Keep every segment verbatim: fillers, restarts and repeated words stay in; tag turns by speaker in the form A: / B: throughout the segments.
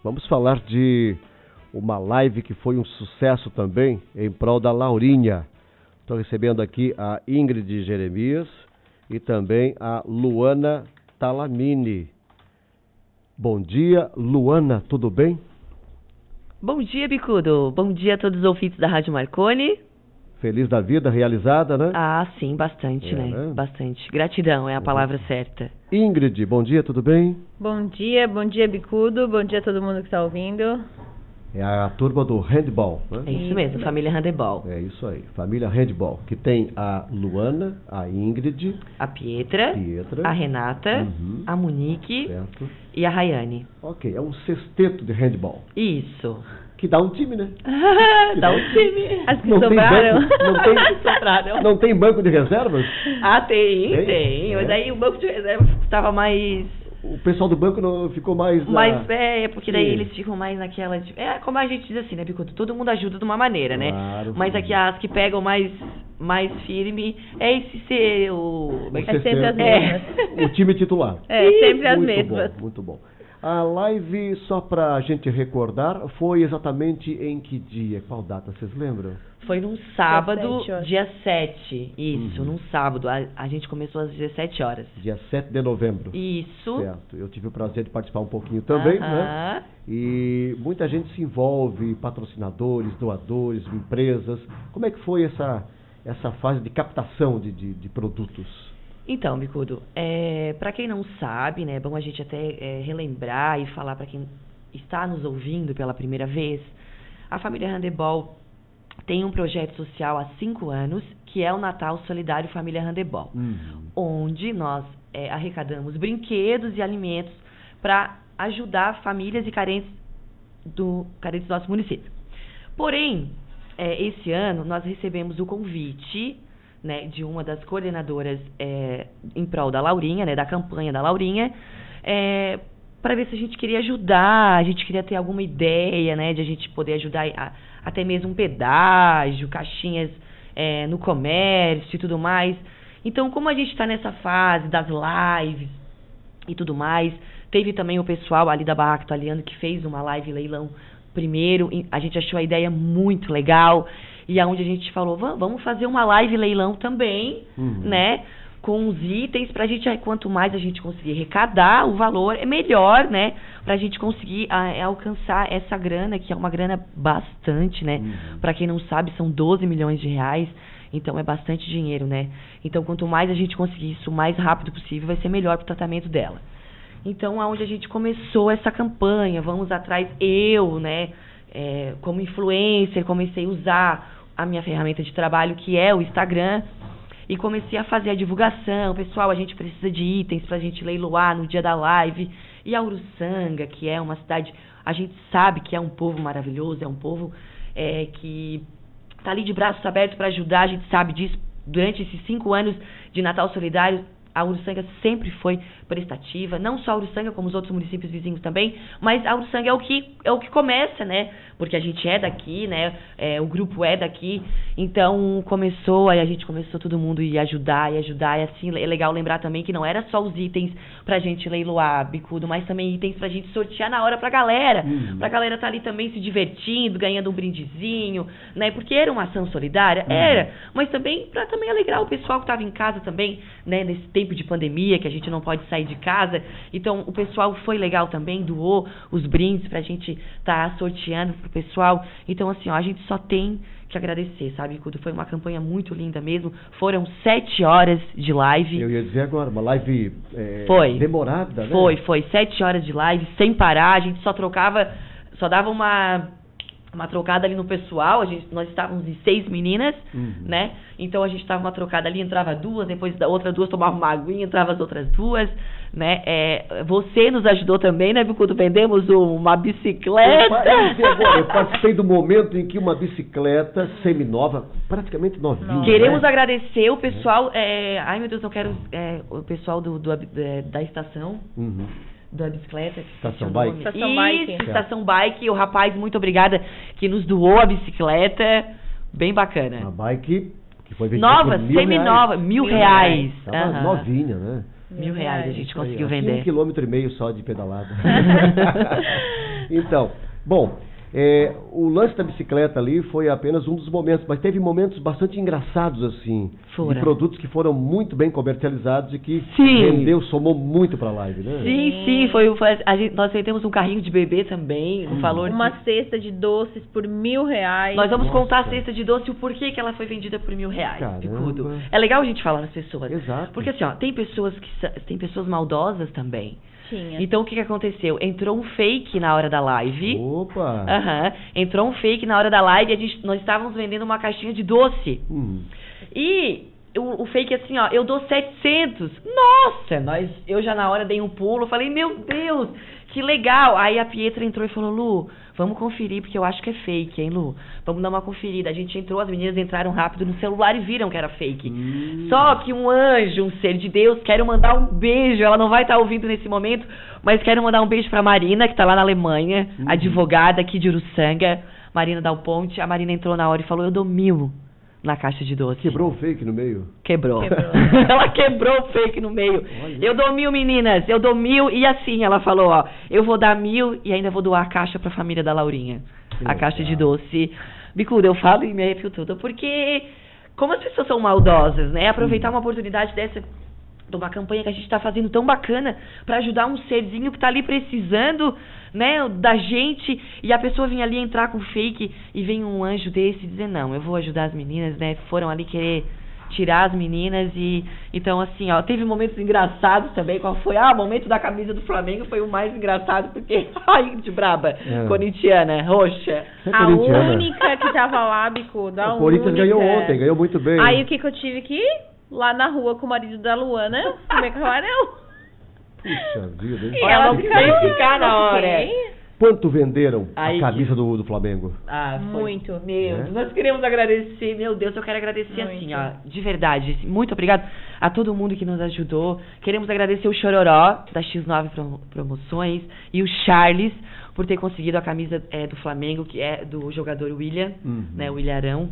A: Vamos falar de uma live que foi um sucesso também em prol da Laurinha. Estou recebendo aqui a Ingrid Jeremias e também a Luana Talamini. Bom dia, Luana, tudo bem?
B: Bom dia, Bicudo. Bom dia a todos os ouvintes da Rádio Marconi.
A: Feliz da vida, realizada, né?
B: Ah, sim, bastante, é, né? né? Bastante. Gratidão é a palavra uhum. certa.
A: Ingrid, bom dia, tudo bem?
C: Bom dia, bom dia, Bicudo. Bom dia a todo mundo que está ouvindo.
A: É a turma do handball, né?
B: É isso mesmo, família handebol.
A: É isso aí, família handball, que tem a Luana, a Ingrid,
B: a Pietra,
A: Pietra
B: a Renata, uhum. a Monique
A: certo.
B: E a Rayane.
A: Ok, é um sexteto de handball.
B: Isso.
A: Que dá um time, né?
B: Dá um time.
C: As que não sobraram.
A: Tem banco, não, tem,
B: sobraram.
A: Não tem banco de reservas?
B: Ah, tem, tem. tem.
A: É.
B: Mas aí o banco de reservas estava mais...
A: O pessoal do banco não ficou mais... Na...
B: Mais, é, porque daí Sim. eles ficam mais naquela... De, é, como a gente diz assim, né, Bicudo? Todo mundo ajuda de uma maneira, né?
A: Claro,
B: Mas aqui as que pegam mais, mais firme é esse ser o...
A: o
C: é sempre as mesmas.
A: É. O time titular.
C: É, sempre as
A: muito
C: mesmas.
A: Bom, muito bom. A live, só pra gente recordar, foi exatamente em que dia? Qual data, vocês lembram?
B: Foi num sábado,
C: dia sete.
B: dia sete. Isso,
A: uhum.
B: num sábado. A, a gente começou às dezessete horas.
A: Dia sete de novembro.
B: Isso.
A: Certo. Eu tive o prazer de participar um pouquinho também,
B: uh-huh.
A: né? E muita gente se envolve, patrocinadores, doadores, empresas. Como é que foi essa, essa fase de captação de, de, de produtos?
B: Então, Bicudo, é, para quem não sabe, né, é bom a gente até é, relembrar e falar para quem está nos ouvindo pela primeira vez, a família Handebol tem um projeto social há cinco anos, que é o Natal Solidário Família Handebol,
A: uhum.
B: onde nós é, arrecadamos brinquedos e alimentos para ajudar famílias e carentes do, carentes do nosso município. Porém, é, esse ano nós recebemos o convite... Né, de uma das coordenadoras é, em prol da Laurinha, né, da campanha da Laurinha, é, para ver se a gente queria ajudar, a gente queria ter alguma ideia, né, de a gente poder ajudar a, até mesmo um pedágio, caixinhas é, no comércio e tudo mais. Então, como a gente está nessa fase das lives e tudo mais, teve também o pessoal ali da Barraca Italiano que fez uma live leilão primeiro, a gente achou a ideia muito legal, e aonde a gente falou, vamos fazer uma live leilão também,
A: uhum.
B: né, com os itens, pra gente, quanto mais a gente conseguir arrecadar o valor, é melhor, né, pra gente conseguir a, alcançar essa grana, que é uma grana bastante, né,
A: uhum.
B: pra quem não sabe, são doze milhões de reais, então é bastante dinheiro, né, então quanto mais a gente conseguir isso o mais rápido possível, vai ser melhor pro tratamento dela. Então, aonde a gente começou essa campanha, vamos atrás, eu, né, é, como influencer, comecei a usar a minha ferramenta de trabalho, que é o Instagram, e comecei a fazer a divulgação. Pessoal, a gente precisa de itens pra gente leiloar no dia da live. E a Uruçanga, que é uma cidade, a gente sabe que é um povo maravilhoso, é um povo é, que tá ali de braços abertos para ajudar, a gente sabe disso. Durante esses cinco anos de Natal Solidário, a Uruçanga sempre foi prestativa, não só a Uruçanga, como os outros municípios vizinhos também, mas a Uruçanga é o que, é o que começa, né? Porque a gente é daqui, né? É, o grupo é daqui, então começou, aí a gente começou todo mundo a ir ajudar e ajudar, e assim, é legal lembrar também que não era só os itens pra gente leiloar, Bicudo, mas também itens pra gente sortear na hora pra galera,
A: uhum.
B: pra galera tá ali também se divertindo, ganhando um brindezinho, né? Porque era uma ação solidária,
A: uhum.
B: era, mas também pra também alegrar o pessoal que tava em casa também, né? Nesse tempo de pandemia, que a gente não pode sair de casa, então o pessoal foi legal também, doou os brindes pra gente tá sorteando pro pessoal, então assim, ó, a gente só tem que agradecer, sabe, Bicudo? Foi uma campanha muito linda mesmo, foram sete horas de live.
A: Eu ia dizer agora, uma live é,
B: foi.
A: demorada, né?
B: Foi, foi, sete horas de live, sem parar, a gente só trocava, só dava uma... uma trocada ali no pessoal, a gente, nós estávamos em seis meninas,
A: uhum.
B: né? Então a gente estava uma trocada ali, entrava duas, depois da outra duas tomava uma aguinha, entrava as outras duas, né? É, você nos ajudou também, né, Bicudo? Vendemos uma bicicleta.
A: Eu, agora, eu participei do momento em que uma bicicleta seminova, praticamente novinha.
B: Queremos
A: né?
B: agradecer o pessoal, é, ai meu Deus, eu quero, é, o pessoal do, do, da estação.
A: Uhum.
B: Da bicicleta.
A: Estação Bike.
C: Estação
B: Isso,
C: Bike.
B: Estação Bike. O rapaz, muito obrigada, que nos doou a bicicleta. Bem bacana.
A: Uma bike que foi vendida
B: nova,
A: por mil
B: semi-nova,
A: reais.
B: mil reais.
A: Tava
B: Uhum.
A: novinha, né?
B: Mil reais a gente conseguiu
A: Aí,
B: vender.
A: Um quilômetro e meio só de pedalada. Então, bom, é, o lance da bicicleta ali foi apenas um dos momentos, mas teve momentos bastante engraçados, assim,
B: Fora.
A: de produtos que foram muito bem comercializados e que
B: Sim.
A: rendeu, somou muito pra live, né?
B: Sim, sim, foi, foi a gente, nós vendemos um carrinho de bebê também, no
A: Hum.
B: valor
C: Uma
B: de...
C: cesta de doces por mil reais.
B: Nós vamos
A: Nossa.
B: contar a cesta de doce e o porquê que ela foi vendida por mil reais,
A: Caramba.
B: Bicudo. É legal a gente falar nas pessoas.
A: Exato.
B: Porque assim, ó, tem pessoas que sa- tem pessoas maldosas também.
C: Tinha.
B: Então o que que aconteceu? Entrou um fake na hora da live.
A: Opa!
B: Aham. Entrou um fake na hora da live e a gente, nós estávamos vendendo uma caixinha de doce.
A: Hum.
B: E o, o fake assim, ó, eu dou setecentos. Nossa, nós, eu já na hora dei um pulo, falei, meu Deus, que legal. Aí a Pietra entrou e falou, Lu, vamos conferir, porque eu acho que é fake, hein, Lu? Vamos dar uma conferida. A gente entrou, as meninas entraram rápido no celular e viram que era fake.
A: Hum.
B: Só que um anjo, um ser de Deus, quero mandar um beijo. Ela não vai estar ouvindo nesse momento, mas quero mandar um beijo pra Marina, que tá lá na Alemanha,
A: Uhum.
B: advogada aqui de Uruçanga. Marina Dal Ponte. A Marina entrou na hora e falou, eu dou mil na caixa de doce.
A: Quebrou o fake no meio?
B: Quebrou.
C: Quebrou.
B: Ela quebrou o fake no meio.
A: Olha.
B: Eu dou mil, meninas. Eu dou mil. E assim, ela falou, ó. Eu vou dar mil e ainda vou doar a caixa pra família da Laurinha.
A: Que
B: A caixa de
A: legal.
B: doce. Bicuda, eu falo e me arrepio tudo. Porque, como as pessoas são maldosas, né? Aproveitar uma oportunidade dessa, de uma campanha que a gente tá fazendo tão bacana pra ajudar um serzinho que tá ali precisando, né, da gente, e a pessoa vinha ali entrar com fake e vem um anjo desse dizer, não, eu vou ajudar as meninas, né, foram ali querer tirar as meninas e, então assim, ó, teve momentos engraçados também, qual foi? Ah, o momento da camisa do Flamengo foi o mais engraçado, porque, ai, de braba,
A: É.
B: corintiana, roxa.
A: Você é
C: A
A: corintiana?
C: única que tava lá, Bicudo, a
A: O Corinthians
C: única.
A: ganhou ontem, ganhou muito bem.
C: Aí o que que eu tive que ir? Lá na rua com o marido da Luana, comer camarão.
A: Puxa vida, hein?
C: E
B: Ela
C: ela
B: não
C: ficava-
B: quer ficar na
C: eu
B: hora.
C: fiquei.
A: Quanto venderam
B: Aí
A: a camisa do, do Flamengo?
B: Ah, foi-
C: Muito.
B: Meu,
A: Né?
B: nós queremos agradecer, meu Deus, eu quero agradecer
C: Muito.
B: assim, ó, de verdade, assim, muito obrigado a todo mundo que nos ajudou. Queremos agradecer o Chororó, da X nove Pro- Promoções, e o Charles, por ter conseguido a camisa é, do Flamengo, que é do jogador William,
A: Uhum.
B: né, o William Arão.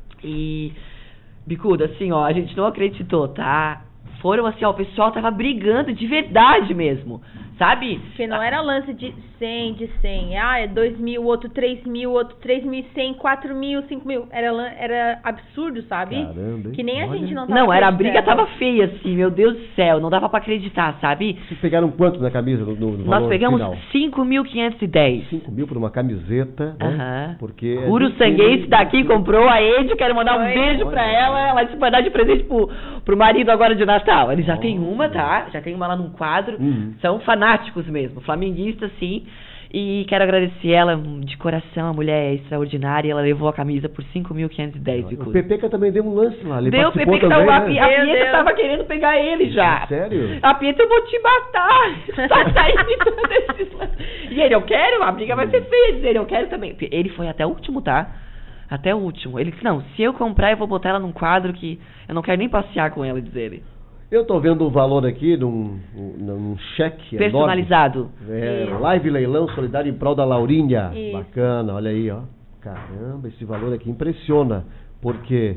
B: E, Bicuda, assim, ó, a gente não acreditou, tá? Foram assim, ó, o pessoal tava brigando de verdade mesmo, sabe?
C: Porque não era lance de cem, de cem. Ah, é dois mil, outro três mil, outro três mil e cem, quatro mil, cinco mil. Era, lan- era absurdo, sabe?
A: Caramba, hein?
C: Que nem a
A: Olha.
C: gente não tava
B: Não, era a briga
C: acreditando.
B: tava feia, assim, meu Deus do céu, não dava pra acreditar, sabe?
A: Vocês pegaram quanto na camisa no, no
B: Nós
A: valor
B: pegamos
A: final?
B: cinco mil quinhentos e dez.
A: cinco mil por uma camiseta, né?
B: Aham.
A: Porque... é
B: Uro
A: muito-
B: Sanguense daqui comprou, a Ed, quero mandar um
C: Foi.
B: beijo pra
A: Olha.
B: ela, ela disse que vai dar de presente pro, pro marido agora de Natal. Ele já tem uma, tá? Já tem uma lá num quadro.
A: Uhum.
B: São fanáticos mesmo, flamenguistas, sim. E quero agradecer ela de coração, a mulher é extraordinária, ela levou a camisa por cinco mil quinhentos e dez.
A: O Pepeca também deu um lance lá. Ele
B: Deu, o
A: participou
B: Pepe que
A: também,
B: tava, a,
A: né?
B: a
C: Meu
B: Pietra
C: Deus.
B: tava querendo pegar ele já.
A: Sério?
B: A Pietra, eu vou te matar. Tá saindo desses lances. E ele, eu quero, a briga vai ser feia. Diz ele, eu quero também. Ele foi até o último, tá? Até o último. Ele disse, não, se eu comprar, eu vou botar ela num quadro que eu não quero nem passear com ela, diz ele.
A: Eu tô vendo o valor aqui num, num cheque
B: Personalizado.
A: enorme. É,
C: Isso.
A: live leilão solidário em prol da Laurinha.
C: Isso.
A: Bacana, olha aí, ó. Caramba, esse valor aqui impressiona. Porque,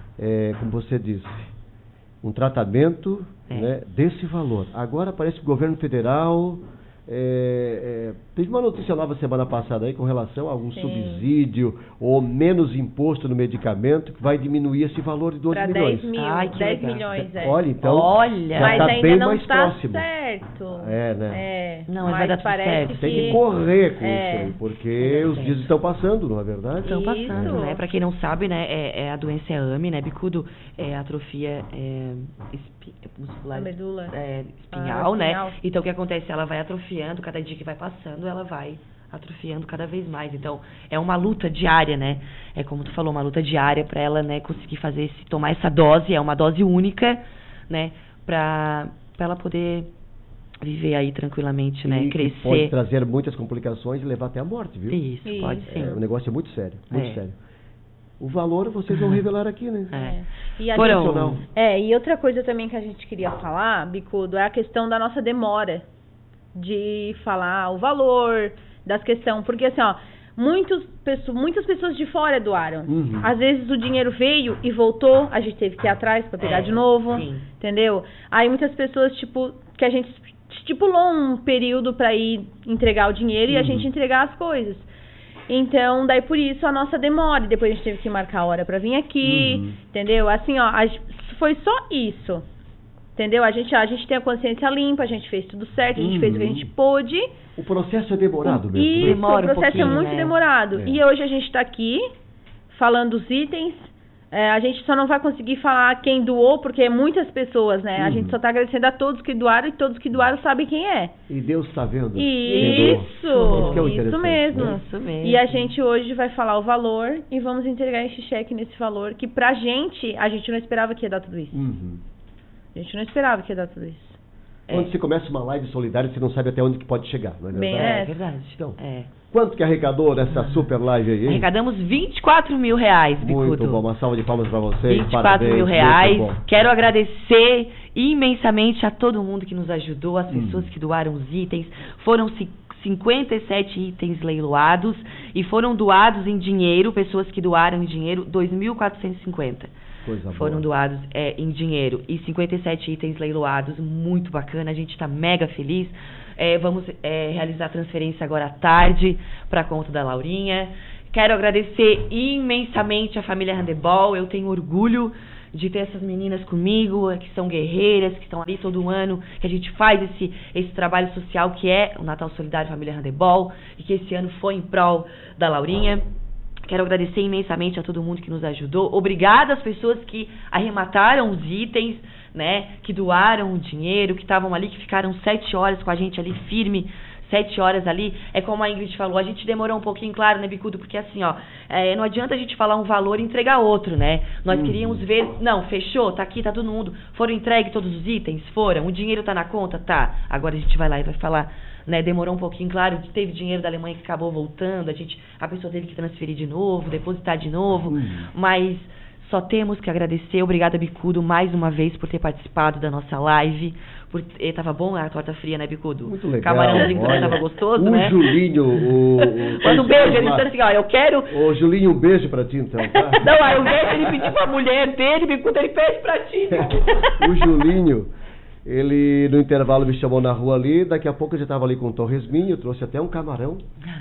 A: é, como você disse, um tratamento
B: É.
A: né, desse valor. Agora parece que o governo federal... é, é, teve uma notícia nova semana passada aí com relação a algum
C: Sim.
A: subsídio ou menos imposto no medicamento que vai diminuir esse valor de doze
C: Pra
A: milhões.
C: dez mil,
B: Ai, que
C: dez
B: legal.
C: milhões, é.
A: Olha, então
B: Olha.
A: já
C: Mas
A: tá
C: ainda
A: bem
C: não
A: mais
C: tá
A: próximo.
C: certo.
A: É, né?
C: É,
B: Não, mas vai dar tudo
C: parece
B: certo.
A: Tem que correr com
C: É.
A: isso aí, porque os dias estão passando, não é verdade?
B: Estão passando,
C: Isso.
B: né? Pra quem não sabe, né, é, é a doença é A M E, né, bicudo, é atrofia é, espi- muscular,
C: A medula.
B: é, espinhal,
C: Ah,
B: né?
C: espinhal.
B: Então o que acontece? Ela vai atrofiando, cada dia que vai passando, ela vai atrofiando cada vez mais. Então, é uma luta diária, né? É como tu falou, uma luta diária pra ela, né, conseguir fazer esse, tomar essa dose, é uma dose única, né, pra, pra ela poder viver aí tranquilamente, né,
A: E- e
B: crescer.
A: pode trazer muitas complicações e levar até a morte, viu?
B: Isso,
C: Isso.
B: pode
A: É,
B: sim.
A: o negócio é muito sério, muito
B: É.
A: sério. O valor vocês vão revelar aqui, né?
B: É.
C: E a
B: Foram-
A: Nacional.
C: É, e outra coisa também que a gente queria falar, Bicudo, é a questão da nossa demora de falar o valor das questões. Porque assim, ó, muitos, pesso- muitas pessoas de fora doaram.
A: Uhum.
C: Às vezes o dinheiro veio e voltou, a gente teve que ir atrás pra pegar
B: É,
C: de novo,
B: sim.
C: entendeu? Aí muitas pessoas, tipo, que a gente estipulou um período para ir entregar o dinheiro
A: Uhum.
C: e a gente entregar as coisas. Então, daí por isso a nossa demora. E depois a gente teve que marcar a hora para vir aqui,
A: Uhum.
C: entendeu? Assim, ó, a, foi só isso. Entendeu? A gente, a gente tem a consciência limpa, a gente fez tudo certo, a gente
A: Uhum.
C: fez o que a gente pôde.
A: O processo é demorado mesmo.
C: Isso,
A: né?
B: Demora um
C: o processo é
B: pouquinho,
C: muito
B: né?
C: demorado.
A: É.
C: E hoje a gente está aqui falando os itens. É, a gente só não vai conseguir falar quem doou, porque é muitas pessoas, né? A
A: Uhum.
C: gente só está agradecendo a todos que doaram e todos que doaram sabem quem é.
A: E Deus está vendo. quem doou.
C: Isso,
A: Isso que é o
C: isso
A: interessante,
C: mesmo.
A: né?
B: Isso mesmo.
C: E a gente hoje vai falar o valor e vamos entregar esse cheque nesse valor, que pra gente, a gente não esperava que ia dar tudo isso.
A: Uhum.
C: A gente não esperava que ia dar tudo isso.
A: Quando você começa uma live solidária, você não sabe até onde que pode chegar, não é
C: Bem,
A: verdade?
B: É
C: É.
B: verdade.
A: Então,
B: É.
A: Quanto que arrecadou nessa super live aí, hein?
B: Arrecadamos vinte e quatro mil reais, Bicudo.
A: Muito bom, uma salva de palmas para vocês.
B: vinte e quatro
A: Parabéns,
B: mil
A: muito
B: reais.
A: bom.
B: Quero agradecer imensamente a todo mundo que nos ajudou, as pessoas
A: Hum.
B: que doaram os itens. Foram ci- cinquenta e sete itens leiloados e foram doados em dinheiro, pessoas que doaram em dinheiro, dois mil quatrocentos e cinquenta.
A: Coisa
B: Foram
A: boa.
B: doados é, em dinheiro e cinquenta e sete itens leiloados, muito bacana, a gente está mega feliz. É, vamos é, realizar a transferência agora à tarde para a conta da Laurinha. Quero agradecer imensamente a família Handebol, eu tenho orgulho de ter essas meninas comigo, que são guerreiras, que estão ali todo ano, que a gente faz esse, esse trabalho social que é o Natal Solidário Família Handebol, e que esse ano foi em prol da Laurinha. Quero agradecer imensamente a todo mundo que nos ajudou. Obrigada às pessoas que arremataram os itens, né? Que doaram o dinheiro, que estavam ali, que ficaram sete horas com a gente ali firme. Sete horas ali. É como a Ingrid falou, a gente demorou um pouquinho, claro, né, Bicudo? Porque assim, ó, é, não adianta a gente falar um valor e entregar outro, né? Nós
A: Uhum.
B: queríamos ver, não, fechou, tá aqui, tá todo mundo. Foram entregues todos os itens? Foram. O dinheiro tá na conta? Tá. Agora a gente vai lá e vai falar. Né, demorou um pouquinho, claro, teve dinheiro da Alemanha que acabou voltando, a gente, a pessoa teve que transferir de novo, depositar de novo,
A: Uhum.
B: mas só temos que agradecer. Obrigada, Bicudo, mais uma vez por ter participado da nossa live. Por, eh, tava bom a torta fria, né, Bicudo?
A: Muito legal.
B: Camarãozinho também
A: olha.
B: tava gostoso,
A: o
B: né?
A: Julinho, o... o
B: Manda um beijo, ele
A: lá.
B: disse assim, ó, eu quero...
A: Ô, Julinho, um beijo pra ti, então, tá?
B: Não, aí eu vejo ele pedir pra mulher dele, Bicudo, ele pede pra ti.
A: O Julinho, ele no intervalo me chamou na rua ali, daqui a pouco eu já estava ali com um torresminho, trouxe até um camarão.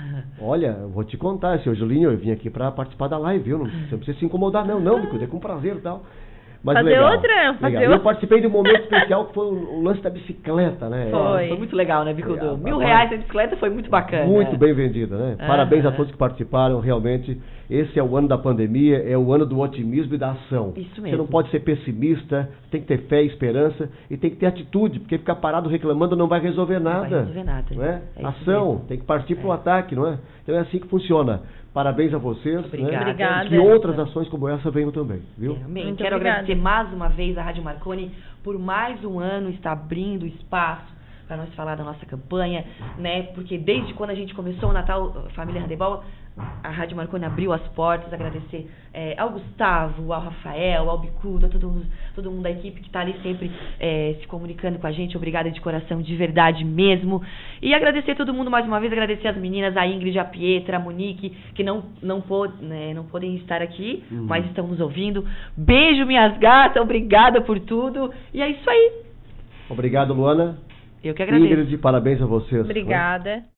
A: Olha, eu vou te contar, seu Julinho, eu vim aqui para participar da live, viu? Não, você não precisa se incomodar, não, não, Bicudo, é com prazer e tal. Mas
C: Fazer
A: legal,
C: outra, fazer
A: legal. Eu
C: outra.
A: participei de um momento especial que foi o, o lance da bicicleta, né?
C: Foi.
B: Foi muito legal, né, Bicudo?
A: Legal,
B: Mil
A: rapaz.
B: reais a bicicleta foi muito bacana.
A: Muito bem vendida, né?
B: Aham.
A: Parabéns a todos que participaram, realmente. Esse é o ano da pandemia, é o ano do otimismo e da ação.
B: Isso
A: Você
B: mesmo.
A: não pode ser pessimista, tem que ter fé e esperança e tem que ter atitude, porque ficar parado reclamando não vai resolver nada.
B: vai resolver nada,
A: Não é?
B: é isso
A: Ação,
B: mesmo.
A: tem que partir para o
B: É.
A: ataque, não é? Então é assim que funciona. Parabéns a vocês.
B: Obrigada.
A: Né?
C: Obrigada.
A: Que outras ações como essa venham também, viu?
B: É, amém.
C: Muito
B: Quero
C: obrigada.
B: agradecer mais uma vez a Rádio Marconi por mais um ano estar abrindo espaço para nós falar da nossa campanha, né? Porque desde quando a gente começou o Natal Família Handebol, a Rádio Marconi abriu as portas. Agradecer é, ao Gustavo, ao Rafael, ao Bicudo, a todo mundo, todo mundo da equipe que está ali sempre é, se comunicando com a gente. Obrigada de coração, de verdade mesmo. E agradecer todo mundo mais uma vez, agradecer as meninas, a Ingrid, a Pietra, a Monique, que não, não, pôde, né, não podem estar aqui,
A: Uhum.
B: mas estão nos ouvindo. Beijo, minhas gatas, obrigada por tudo. E é isso aí.
A: Obrigado, Luana.
B: Eu que agradeço.
A: Ingrid, parabéns a vocês.
C: Obrigada.